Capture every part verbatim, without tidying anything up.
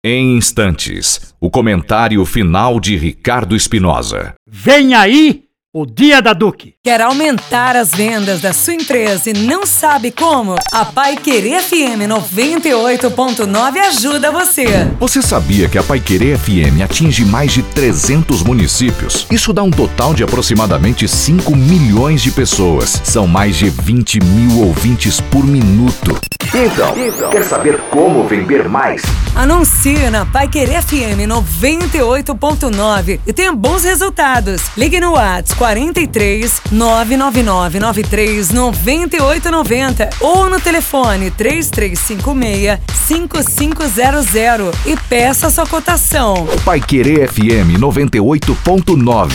Em instantes, o comentário final de Ricardo Espinosa. Vem aí o Dia da Duque. Quer aumentar as vendas da sua empresa e não sabe como? A Paiquerê F M noventa e oito ponto nove ajuda você. Você sabia que a Paiquerê F M atinge mais de trezentos municípios? Isso dá um total de aproximadamente cinco milhões de pessoas. São mais de vinte mil ouvintes por minuto. Então, então, quer saber como vender mais? Anuncie na Paiquerê F M noventa e oito ponto nove e tenha bons resultados. Ligue no WhatsApp quarenta e três, nove nove nove nove três, nove oito nove zero ou no telefone três três cinco seis, cinco cinco zero zero e peça sua cotação. Paiquerê F M noventa e oito ponto nove.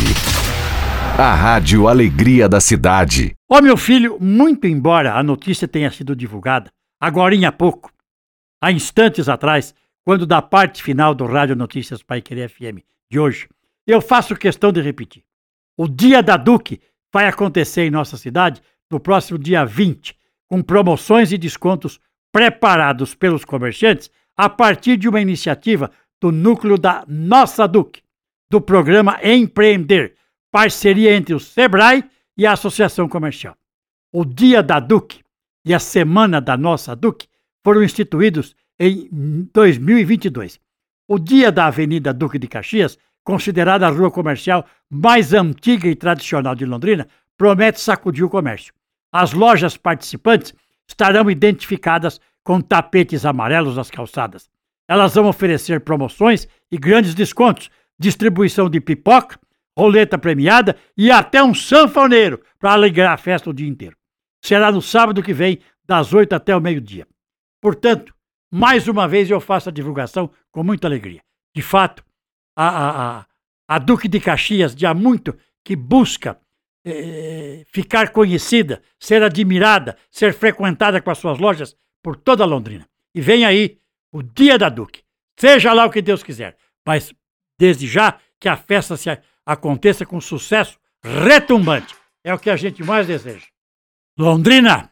A Rádio Alegria da Cidade. Ó, meu filho, muito embora a notícia tenha sido divulgada agorinha há pouco, há instantes atrás, quando da parte final do Rádio Notícias Paiquerê F M de hoje, eu faço questão de repetir. O Dia da Duque vai acontecer em nossa cidade no próximo dia vinte, com promoções e descontos preparados pelos comerciantes a partir de uma iniciativa do núcleo da Nossa Duque, do programa Empreender, parceria entre o Sebrae e a Associação Comercial. O Dia da Duque e a Semana da Nossa Duque foram instituídos em dois mil e vinte e dois. O Dia da Avenida Duque de Caxias, considerada a rua comercial mais antiga e tradicional de Londrina, promete sacudir o comércio. As lojas participantes estarão identificadas com tapetes amarelos nas calçadas. Elas vão oferecer promoções e grandes descontos, distribuição de pipoca, roleta premiada e até um sanfoneiro para alegrar a festa o dia inteiro. Será no sábado que vem, das oito até o meio-dia. Portanto, mais uma vez eu faço a divulgação com muita alegria. De fato, a, a, a, a Duque de Caxias, de há muito, que busca eh, ficar conhecida, ser admirada, ser frequentada com as suas lojas por toda Londrina. E vem aí o Dia da Duque. Seja lá o que Deus quiser, mas desde já que a festa se aconteça com sucesso retumbante. É o que a gente mais deseja. Londrina,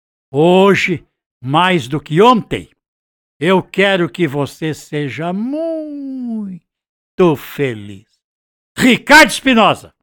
hoje, mais do que ontem, eu quero que você seja muito feliz. Ricardo Espinosa.